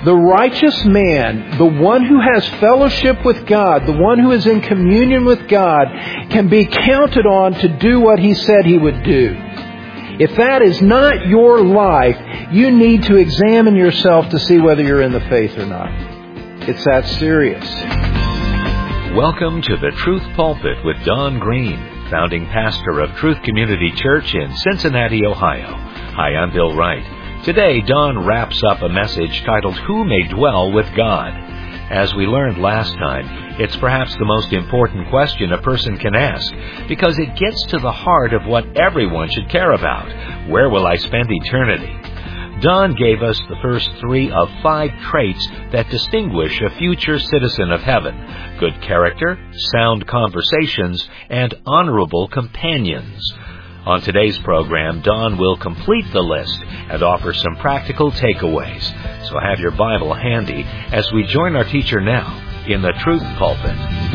The righteous man, the one who has fellowship with God, the one who is in communion with God, can be counted on to do what he said he would do. If that is not your life, you need to examine yourself to see whether you're in the faith or not. It's that serious. Welcome to the Truth Pulpit with Don Green, founding pastor of Truth Community Church in Cincinnati, Ohio. Hi, I'm Bill Wright. Today, Don wraps up a message titled, Who May Dwell with God? As we learned last time, it's perhaps the most important question a person can ask, because it gets to the heart of what everyone should care about. Where will I spend eternity? Don gave us the first 3 of 5 traits that distinguish a future citizen of heaven: good character, sound conversations, and honorable companions. On today's program, Don will complete the list and offer some practical takeaways. So have your Bible handy as we join our teacher now in the Truth Pulpit.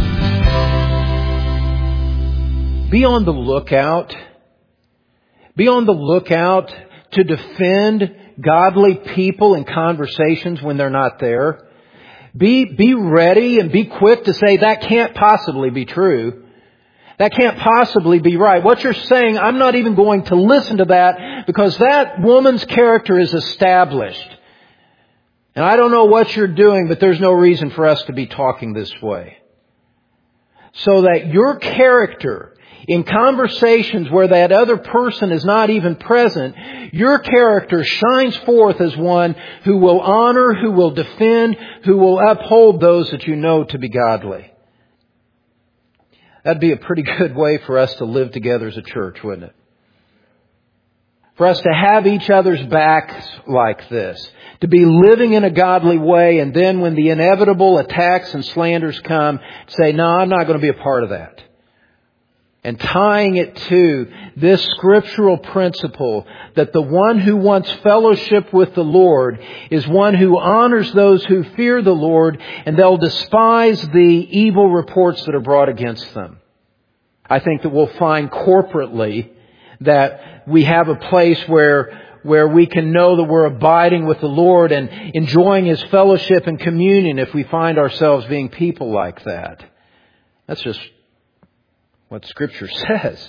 Be on the lookout. Be on the lookout to defend godly people in conversations when they're not there. Be ready and be quick to say, that can't possibly be true. That can't possibly be right. What you're saying, I'm not even going to listen to that because that woman's character is established. And I don't know what you're doing, but there's no reason for us to be talking this way. So that your character, in conversations where that other person is not even present, your character shines forth as one who will honor, who will defend, who will uphold those that you know to be godly. That'd be a pretty good way for us to live together as a church, wouldn't it? For us to have each other's backs like this. To be living in a godly way, and then when the inevitable attacks and slanders come, say, no, I'm not going to be a part of that. And tying it to this scriptural principle that the one who wants fellowship with the Lord is one who honors those who fear the Lord, and they'll despise the evil reports that are brought against them. I think that we'll find corporately that we have a place where we can know that we're abiding with the Lord and enjoying His fellowship and communion if we find ourselves being people like that. That's just what Scripture says.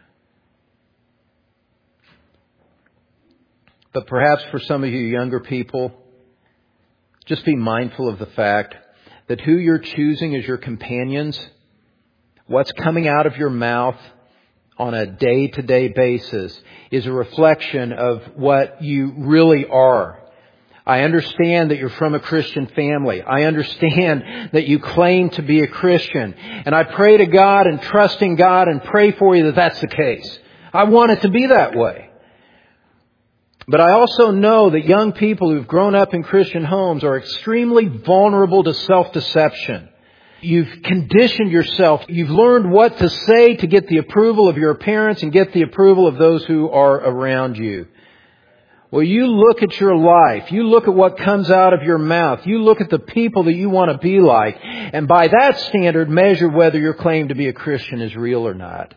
But perhaps for some of you younger people, just be mindful of the fact that who you're choosing as your companions, what's coming out of your mouth on a day-to-day basis, is a reflection of what you really are. I understand that you're from a Christian family. I understand that you claim to be a Christian. And I pray to God and trust in God and pray for you that that's the case. I want it to be that way. But I also know that young people who've grown up in Christian homes are extremely vulnerable to self-deception. You've conditioned yourself. You've learned what to say to get the approval of your parents and get the approval of those who are around you. Well, you look at your life. You look at what comes out of your mouth. You look at the people that you want to be like. And by that standard, measure whether your claim to be a Christian is real or not.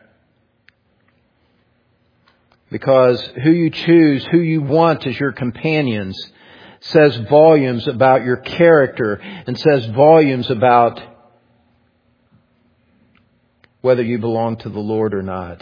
Because who you choose, who you want as your companions, says volumes about your character and says volumes about whether you belong to the Lord or not.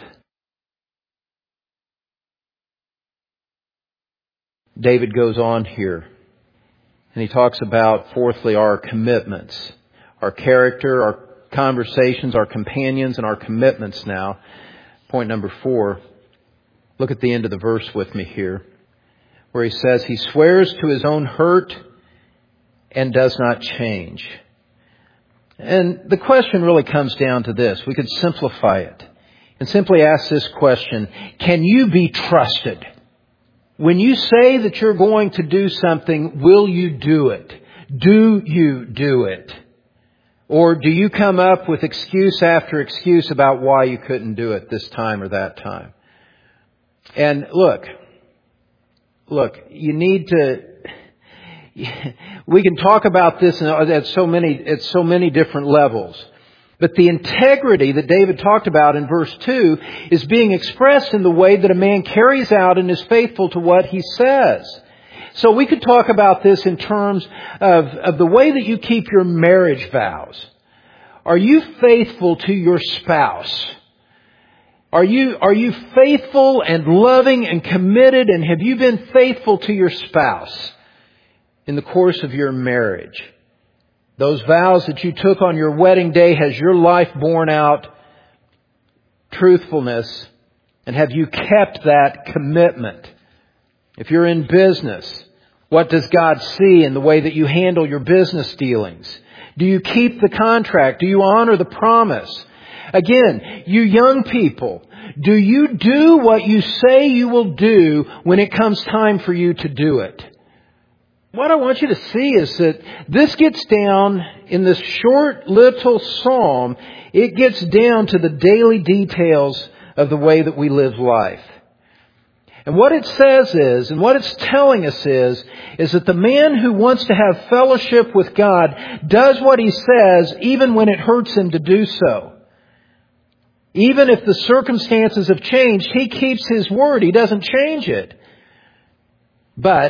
David goes on here and he talks about, fourthly, our commitments. Our character, our conversations, our companions, and our commitments now. Point number 4. Look at the end of the verse with me here, where he says, he swears to his own hurt and does not change. And the question really comes down to this. We could simplify it and simply ask this question: can you be trusted? When you say that you're going to do something, will you do it? Do you do it? Or do you come up with excuse after excuse about why you couldn't do it this time or that time? And look, you need to, we can talk about this at so many different levels. But the integrity that David talked about in verse 2 is being expressed in the way that a man carries out and is faithful to what he says. So we could talk about this in terms of the way that you keep your marriage vows. Are you faithful to your spouse? Are you faithful and loving and committed, and have you been faithful to your spouse in the course of your marriage? Those vows that you took on your wedding day, has your life borne out truthfulness, and have you kept that commitment? If you're in business, what does God see in the way that you handle your business dealings? Do you keep the contract? Do you honor the promise? Again, you young people, do you do what you say you will do when it comes time for you to do it? What I want you to see is that this gets down in this short little psalm, it gets down to the daily details of the way that we live life. And what it says is, and what it's telling us is that the man who wants to have fellowship with God does what he says even when it hurts him to do so. Even if the circumstances have changed, he keeps his word. He doesn't change it. But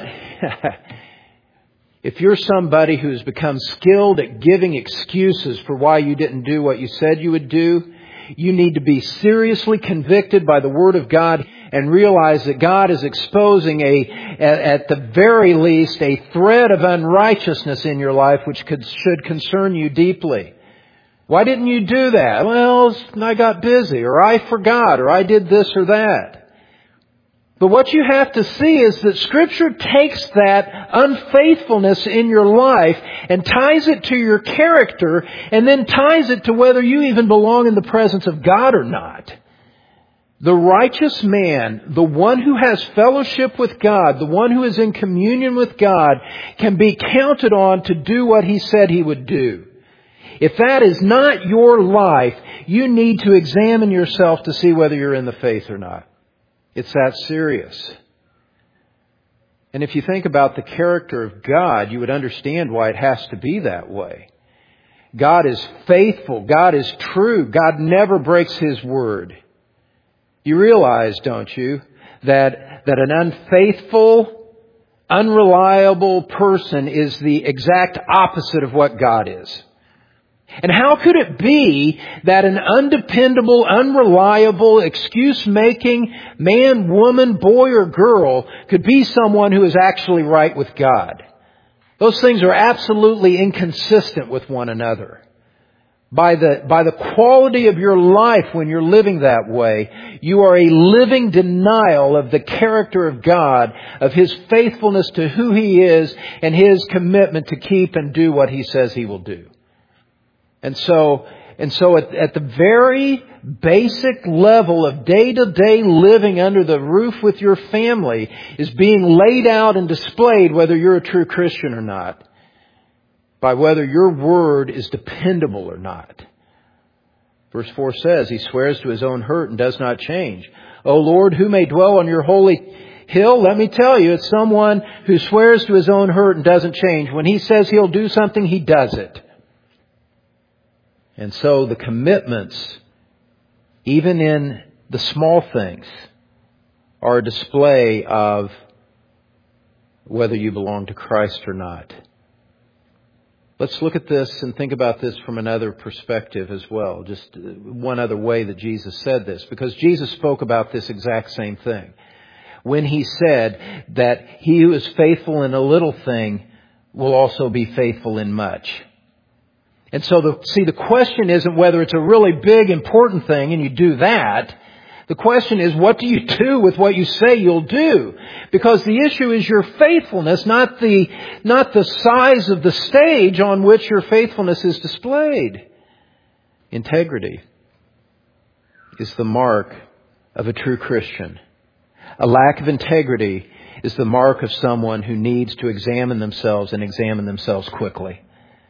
if you're somebody who's become skilled at giving excuses for why you didn't do what you said you would do, you need to be seriously convicted by the Word of God and realize that God is exposing at the very least, a thread of unrighteousness in your life which should concern you deeply. Why didn't you do that? Well, I got busy, or I forgot, or I did this or that. But what you have to see is that Scripture takes that unfaithfulness in your life and ties it to your character, and then ties it to whether you even belong in the presence of God or not. The righteous man, the one who has fellowship with God, the one who is in communion with God, can be counted on to do what he said he would do. If that is not your life, you need to examine yourself to see whether you're in the faith or not. It's that serious. And if you think about the character of God, you would understand why it has to be that way. God is faithful. God is true. God never breaks His word. You realize, don't you, that an unfaithful, unreliable person is the exact opposite of what God is. And how could it be that an undependable, unreliable, excuse-making man, woman, boy, or girl could be someone who is actually right with God? Those things are absolutely inconsistent with one another. By the quality of your life when you're living that way, you are a living denial of the character of God, of His faithfulness to who He is, and His commitment to keep and do what He says He will do. And so at the very basic level of day-to-day living under the roof with your family is being laid out and displayed whether you're a true Christian or not, by whether your word is dependable or not. Verse 4 says, He swears to His own hurt and does not change. O Lord, who may dwell on your holy hill? Let me tell you, it's someone who swears to his own hurt and doesn't change. When he says he'll do something, he does it. And so the commitments, even in the small things, are a display of whether you belong to Christ or not. Let's look at this and think about this from another perspective as well. Just one other way that Jesus said this. Because Jesus spoke about this exact same thing. When He said that he who is faithful in a little thing will also be faithful in much. And so the question isn't whether it's a really big, important thing and you do that. The question is, what do you do with what you say you'll do? Because the issue is your faithfulness, not the size of the stage on which your faithfulness is displayed. Integrity is the mark of a true Christian. A lack of integrity is the mark of someone who needs to examine themselves and examine themselves quickly.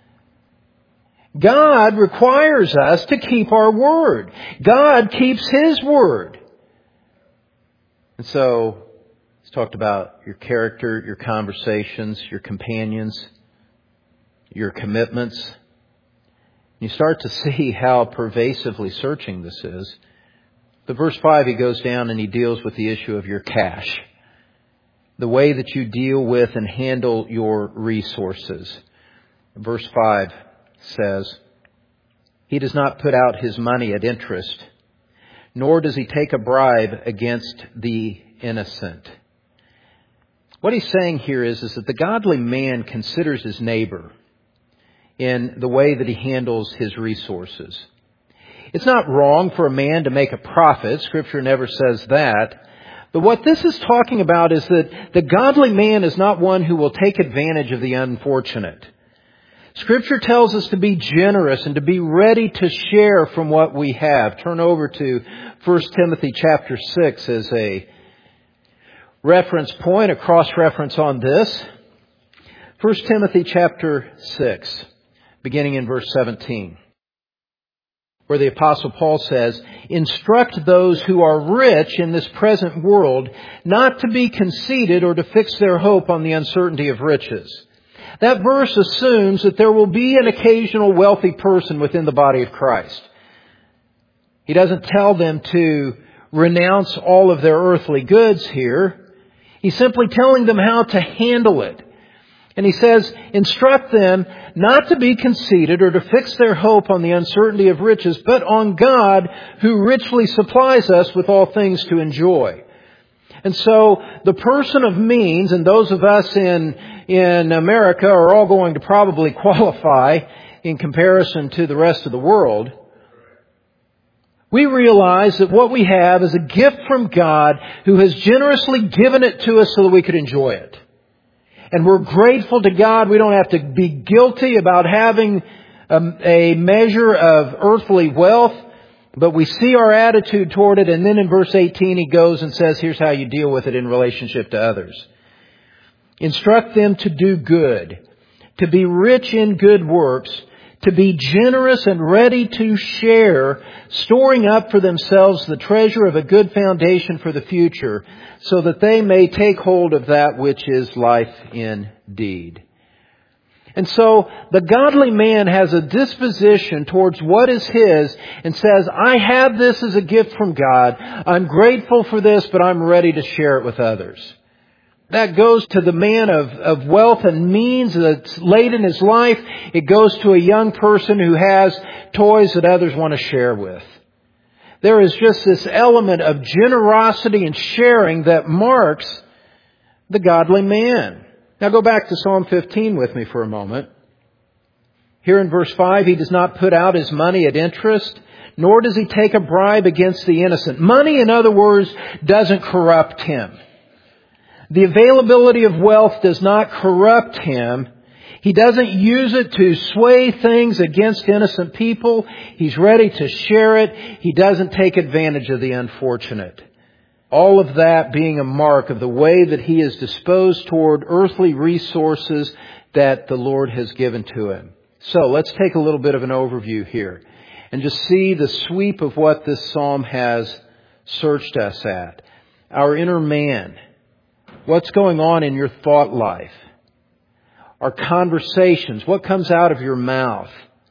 God requires us to keep our word. God keeps His word. And so, it's talked about your character, your conversations, your companions, your commitments. You start to see how pervasively searching this is. The verse 5, he goes down and he deals with the issue of your cash. the way that you deal with and handle your resources. Verse 5 says, He does not put out His money at interest, nor does He take a bribe against the innocent. What he's saying here is that the godly man considers his neighbor in the way that he handles his resources. It's not wrong for a man to make a profit. Scripture never says that. But what this is talking about is that the godly man is not one who will take advantage of the unfortunate. Scripture tells us to be generous and to be ready to share from what we have. Turn over to 1 Timothy chapter 6 as a reference point, a cross-reference on this. 1 Timothy chapter 6, beginning in verse 17, where the Apostle Paul says, Instruct those who are rich in this present world not to be conceited or to fix their hope on the uncertainty of riches. That verse assumes that there will be an occasional wealthy person within the body of Christ. He doesn't tell them to renounce all of their earthly goods here. He's simply telling them how to handle it. And he says, instruct them not to be conceited or to fix their hope on the uncertainty of riches, but on God who richly supplies us with all things to enjoy. And so the person of means, and those of us in America are all going to probably qualify in comparison to the rest of the world. We realize that what we have is a gift from God who has generously given it to us so that we could enjoy it. And we're grateful to God. We don't have to be guilty about having a measure of earthly wealth, but we see our attitude toward it. And then in verse 18 he goes and says, here's how you deal with it in relationship to others. Instruct them to do good, to be rich in good works, to be generous and ready to share, storing up for themselves the treasure of a good foundation for the future, so that they may take hold of that which is life indeed. And so the godly man has a disposition towards what is his and says, I have this as a gift from God. I'm grateful for this, but I'm ready to share it with others. That goes to the man of wealth and means that's late in his life. It goes to a young person who has toys that others want to share with. There is just this element of generosity and sharing that marks the godly man. Now go back to Psalm 15 with me for a moment. Here in verse 5, he does not put out his money at interest, nor does he take a bribe against the innocent. Money, in other words, doesn't corrupt him. The availability of wealth does not corrupt him. He doesn't use it to sway things against innocent people. He's ready to share it. He doesn't take advantage of the unfortunate. All of that being a mark of the way that he is disposed toward earthly resources that the Lord has given to him. So let's take a little bit of an overview here and just see the sweep of what this psalm has searched us at. Our inner man. What's going on in your thought life? Our conversations. What comes out of your mouth?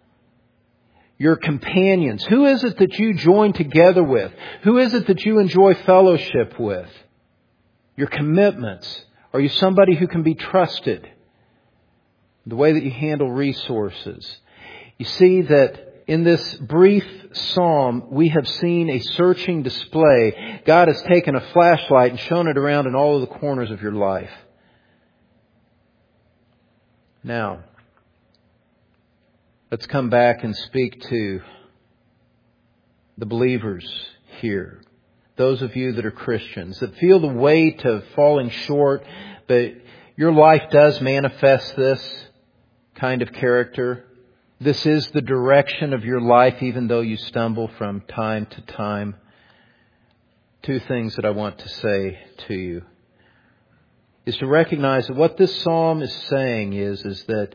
Your companions. Who is it that you join together with? Who is it that you enjoy fellowship with? Your commitments. Are you somebody who can be trusted? The way that you handle resources. You see that in this brief psalm, we have seen a searching display. God has taken a flashlight and shown it around in all of the corners of your life. Now, let's come back and speak to the believers here. Those of you that are Christians, that feel the weight of falling short, but your life does manifest this kind of character. This is the direction of your life, even though you stumble from time to time. Two things that I want to say to you is to recognize that what this psalm is saying is that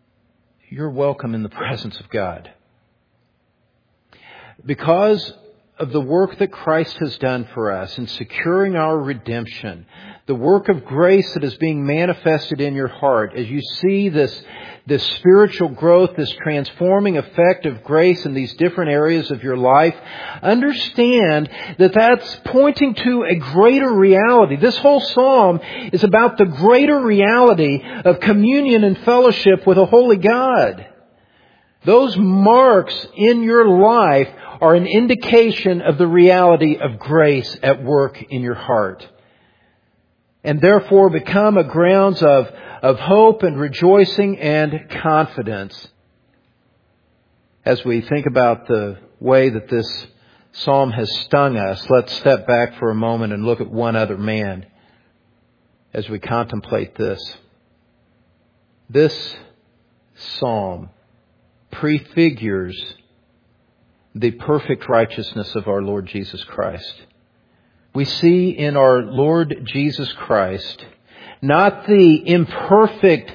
you're welcome in the presence of God. Because of the work that Christ has done for us in securing our redemption, the work of grace that is being manifested in your heart, as you see this spiritual growth, this transforming effect of grace in these different areas of your life, understand that that's pointing to a greater reality. This whole psalm is about the greater reality of communion and fellowship with a holy God. Those marks in your life are an indication of the reality of grace at work in your heart, and therefore become a grounds of hope and rejoicing and confidence. As we think about the way that this psalm has stung us, let's step back for a moment and look at one other man as we contemplate this. This psalm prefigures the perfect righteousness of our Lord Jesus Christ. We see in our Lord Jesus Christ not the imperfect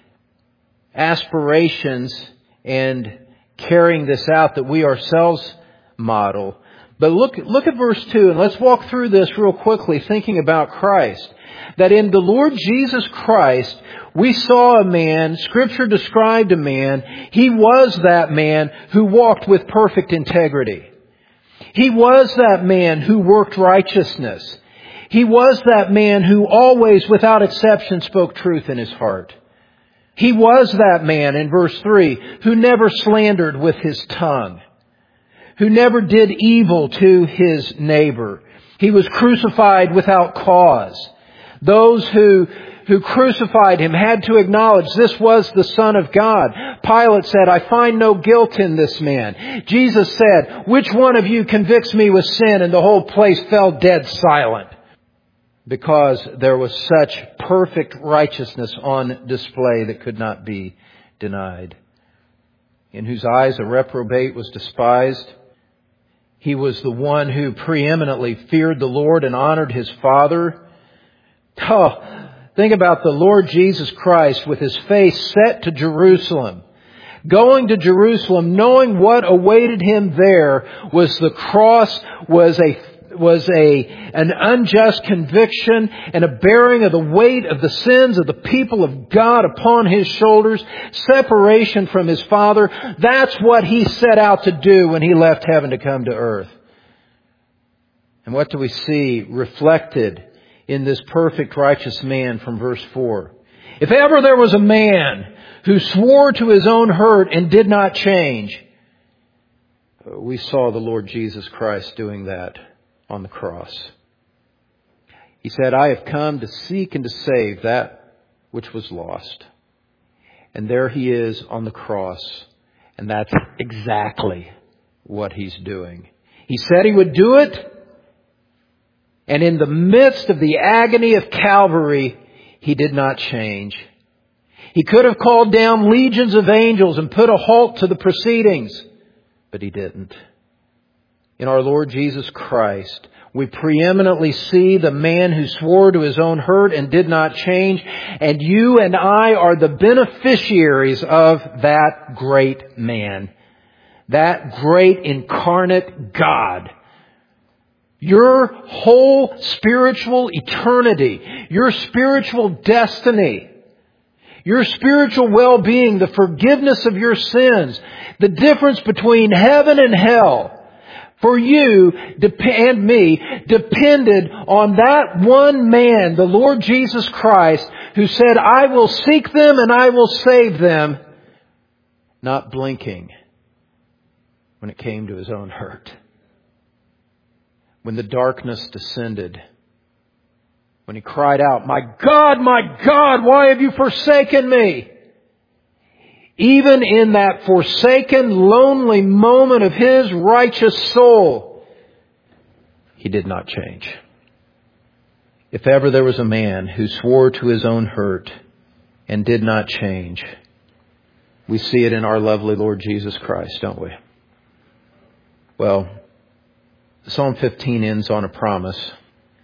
aspirations and carrying this out that we ourselves model. But look at verse 2, and let's walk through this real quickly, thinking about Christ. That in the Lord Jesus Christ, we saw a man, Scripture described a man, he was that man who walked with perfect integrity. He was that man who worked righteousness. He was that man who always, without exception, spoke truth in his heart. He was that man, in verse 3, who never slandered with his tongue, who never did evil to his neighbor. He was crucified without cause. Those who crucified him had to acknowledge this was the Son of God. Pilate said, "I find no guilt in this man." Jesus said, "Which one of you convicts me with sin?" And the whole place fell dead silent, because there was such perfect righteousness on display that could not be denied. In whose eyes a reprobate was despised. He was the one who preeminently feared the Lord and honored his Father. Oh, think about the Lord Jesus Christ with his face set to Jerusalem. Going to Jerusalem, knowing what awaited him there was the cross, was an unjust conviction and a bearing of the weight of the sins of the people of God upon his shoulders, separation from his Father. That's what he set out to do when he left heaven to come to earth. And what do we see reflected in this perfect righteous man from verse 4? If ever there was a man who swore to his own hurt and did not change, we saw the Lord Jesus Christ doing that on the cross. He said, "I have come to seek and to save that which was lost." And there he is on the cross. And that's exactly what he's doing. He said he would do it. And in the midst of the agony of Calvary, he did not change. He could have called down legions of angels and put a halt to the proceedings, but he didn't. In our Lord Jesus Christ, we preeminently see the man who swore to his own hurt and did not change. And you and I are the beneficiaries of that great man, that great incarnate God. Your whole spiritual eternity, your spiritual destiny, your spiritual well-being, the forgiveness of your sins, the difference between heaven and hell, for you and me, depended on that one man, the Lord Jesus Christ, who said, "I will seek them and I will save them," not blinking when it came to his own hurt. When the darkness descended, when he cried out, my God, why have you forsaken me?" Even in that forsaken, lonely moment of his righteous soul, he did not change. If ever there was a man who swore to his own hurt and did not change, we see it in our lovely Lord Jesus Christ, don't we? Well, Psalm 15 ends on a promise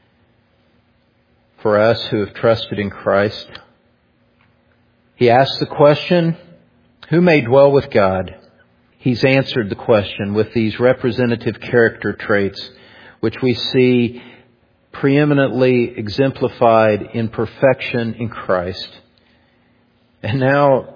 for us who have trusted in Christ. He asks the question, who may dwell with God? He's answered the question with these representative character traits, which we see preeminently exemplified in perfection in Christ. And now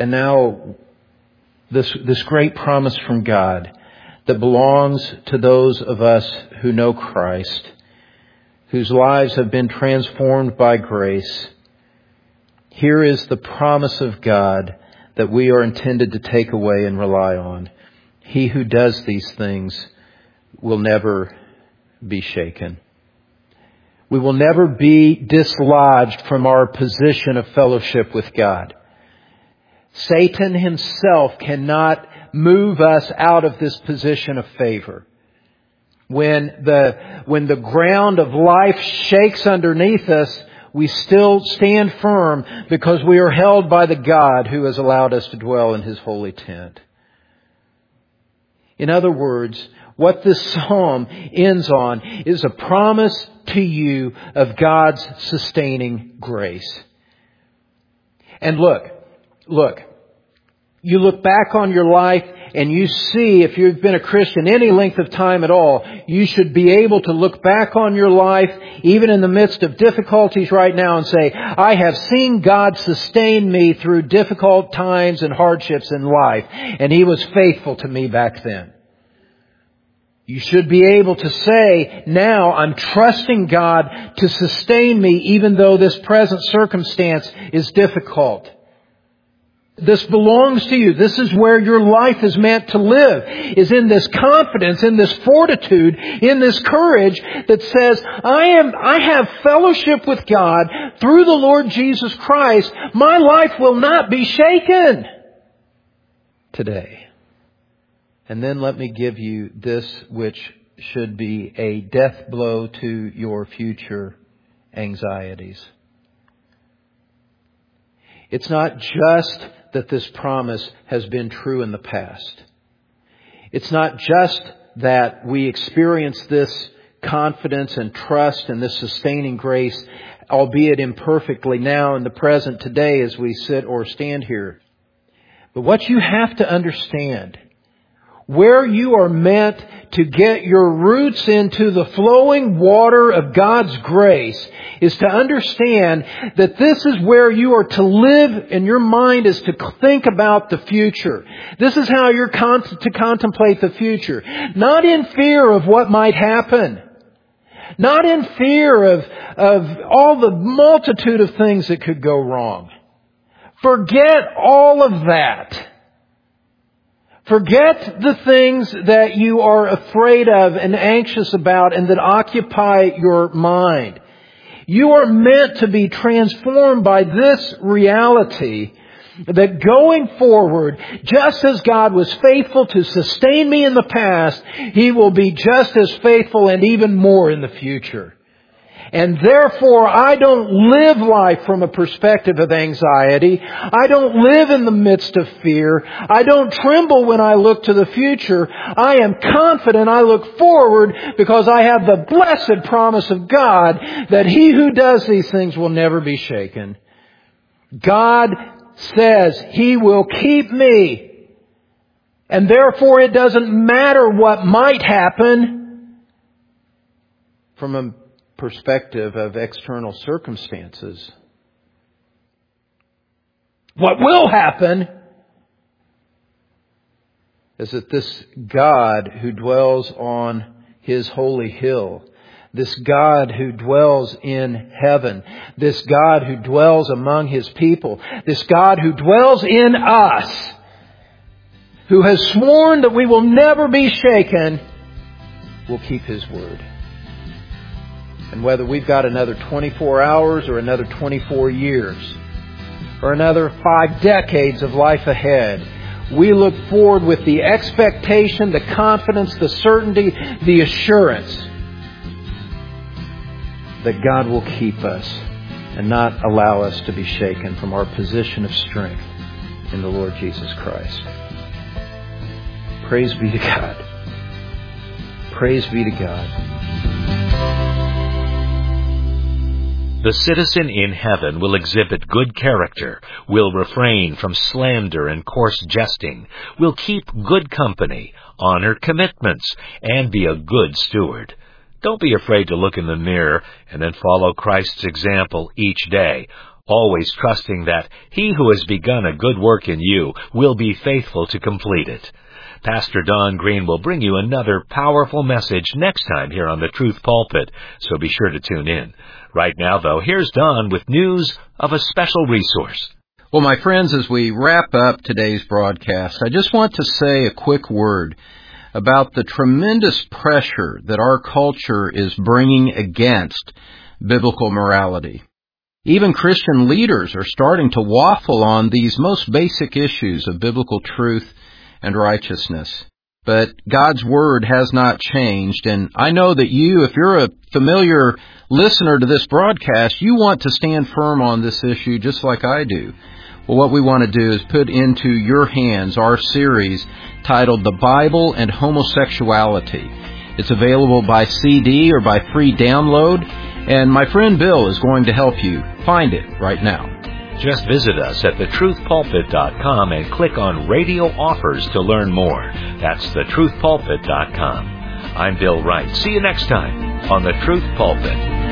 this great promise from God that belongs to those of us who know Christ, whose lives have been transformed by grace. Here is the promise of God that we are intended to take away and rely on. He who does these things will never be shaken. We will never be dislodged from our position of fellowship with God. Satan himself cannot move us out of this position of favor. When the ground of life shakes underneath us, we still stand firm because we are held by the God who has allowed us to dwell in His holy tent. In other words, what this psalm ends on is a promise to you of God's sustaining grace. And look, you look back on your life and you see, if you've been a Christian any length of time at all, you should be able to look back on your life, even in the midst of difficulties right now, and say, I have seen God sustain me through difficult times and hardships in life, and He was faithful to me back then. You should be able to say, now I'm trusting God to sustain me even though this present circumstance is difficult. This belongs to you. This is where your life is meant to live, is in this confidence, in this fortitude, in this courage that says, I have fellowship with God through the Lord Jesus Christ. My life will not be shaken today. And then let me give you this, which should be a death blow to your future anxieties. It's not just that this promise has been true in the past. It's not just that we experience this confidence and trust and this sustaining grace, albeit imperfectly now in the present today as we sit or stand here. But what you have to understand, where you are meant to get your roots into the flowing water of God's grace, is to understand that this is where you are to live, and your mind is to think about the future. This is how you're to contemplate the future. Not in fear of what might happen. Not in fear of all the multitude of things that could go wrong. Forget all of that. Forget the things that you are afraid of and anxious about and that occupy your mind. You are meant to be transformed by this reality that going forward, just as God was faithful to sustain me in the past, He will be just as faithful and even more in the future. And therefore, I don't live life from a perspective of anxiety. I don't live in the midst of fear. I don't tremble when I look to the future. I am confident. I look forward because I have the blessed promise of God that He who does these things will never be shaken. God says He will keep me. And therefore, it doesn't matter what might happen from a perspective of external circumstances. What will happen is that this God who dwells on His holy hill, this God who dwells in heaven, this God who dwells among His people, this God who dwells in us, who has sworn that we will never be shaken, will keep His word. And whether we've got another 24 hours or another 24 years or another 5 decades of life ahead, we look forward with the expectation, the confidence, the certainty, the assurance that God will keep us and not allow us to be shaken from our position of strength in the Lord Jesus Christ. Praise be to God. Praise be to God. The citizen in heaven will exhibit good character, will refrain from slander and coarse jesting, will keep good company, honor commitments, and be a good steward. Don't be afraid to look in the mirror and then follow Christ's example each day, always trusting that He who has begun a good work in you will be faithful to complete it. Pastor Don Green will bring you another powerful message next time here on the Truth Pulpit, so be sure to tune in. Right now, though, here's Don with news of a special resource. Well, my friends, as we wrap up today's broadcast, I just want to say a quick word about the tremendous pressure that our culture is bringing against biblical morality. Even Christian leaders are starting to waffle on these most basic issues of biblical truth and righteousness. But God's Word has not changed, and I know that you, if you're a familiar listener to this broadcast, you want to stand firm on this issue just like I do. Well, what we want to do is put into your hands our series titled The Bible and Homosexuality. It's available by CD or by free download, and my friend Bill is going to help you find it right now. Just visit us at thetruthpulpit.com and click on Radio Offers to learn more. That's thetruthpulpit.com. I'm Bill Wright. See you next time on The Truth Pulpit.